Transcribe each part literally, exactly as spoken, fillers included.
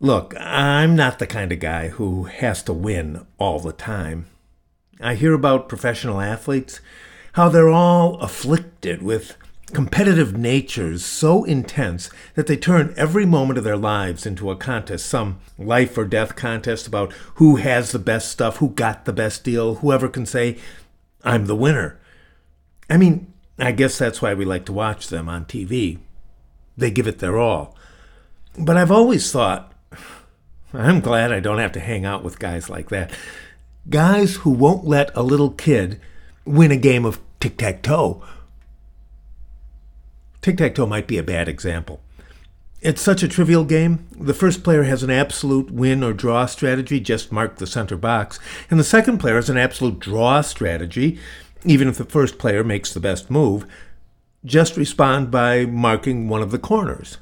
Look, I'm not the kind of guy who has to win all the time. I hear about professional athletes, how they're all afflicted with competitive natures so intense that they turn every moment of their lives into a contest, some life or death contest about who has the best stuff, who got the best deal, whoever can say, I'm the winner. I mean, I guess that's why we like to watch them on T V. They give it their all. But I've always thought, I'm glad I don't have to hang out with guys like that. Guys who won't let a little kid win a game of tic-tac-toe. Tic-tac-toe might be a bad example. It's such a trivial game. The first player has an absolute win or draw strategy, just mark the center box. And the second player has an absolute draw strategy, even if the first player makes the best move, just respond by marking one of the corners.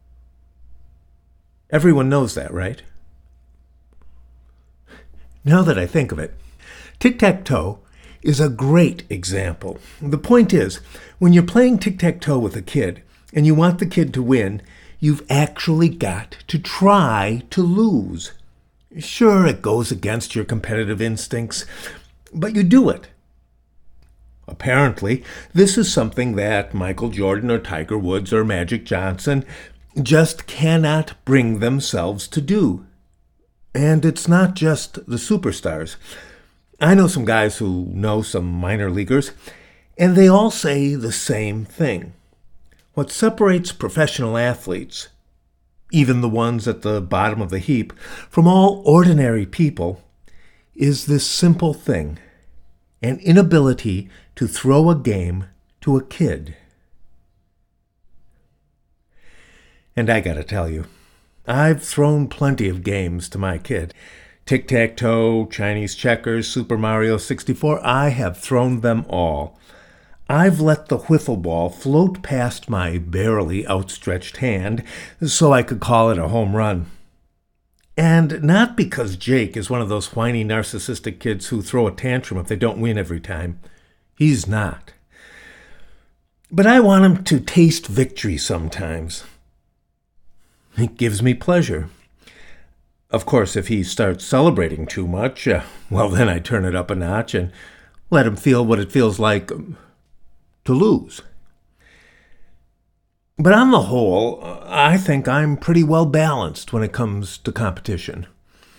Everyone knows that, right? Now that I think of it, tic-tac-toe is a great example. The point is, when you're playing tic-tac-toe with a kid and you want the kid to win, you've actually got to try to lose. Sure, it goes against your competitive instincts, but you do it. Apparently, this is something that Michael Jordan or Tiger Woods or Magic Johnson just cannot bring themselves to do. And it's not just the superstars. I know some guys who know some minor leaguers, and they all say the same thing. What separates professional athletes, even the ones at the bottom of the heap, from all ordinary people, is this simple thing: an inability to throw a game to a kid. And I gotta tell you, I've thrown plenty of games to my kid. Tic-tac-toe, Chinese checkers, Super Mario sixty-four, I have thrown them all. I've let the wiffle ball float past my barely outstretched hand so I could call it a home run. And not because Jake is one of those whiny narcissistic kids who throw a tantrum if they don't win every time. He's not. But I want him to taste victory sometimes. It gives me pleasure. Of course, if he starts celebrating too much, uh, well, then I turn it up a notch and let him feel what it feels like um, to lose. But on the whole, uh, I think I'm pretty well balanced when it comes to competition.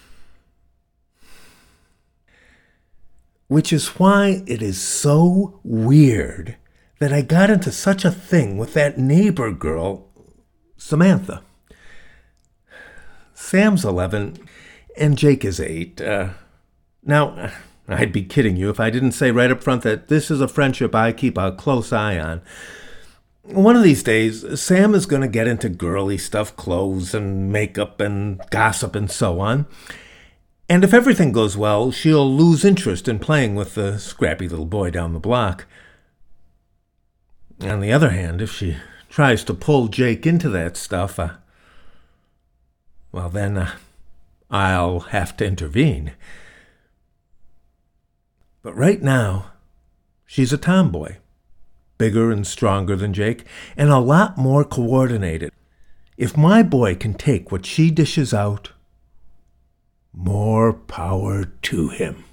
Which is why it is so weird that I got into such a thing with that neighbor girl, Samantha. Sam's eleven, and Jake is eight. Uh, now, I'd be kidding you if I didn't say right up front that this is a friendship I keep a close eye on. One of these days, Sam is going to get into girly stuff, clothes and makeup and gossip and so on. And if everything goes well, she'll lose interest in playing with the scrappy little boy down the block. On the other hand, if she tries to pull Jake into that stuff, uh, well, then uh, I'll have to intervene. But right now, she's a tomboy, bigger and stronger than Jake, and a lot more coordinated. If my boy can take what she dishes out, more power to him.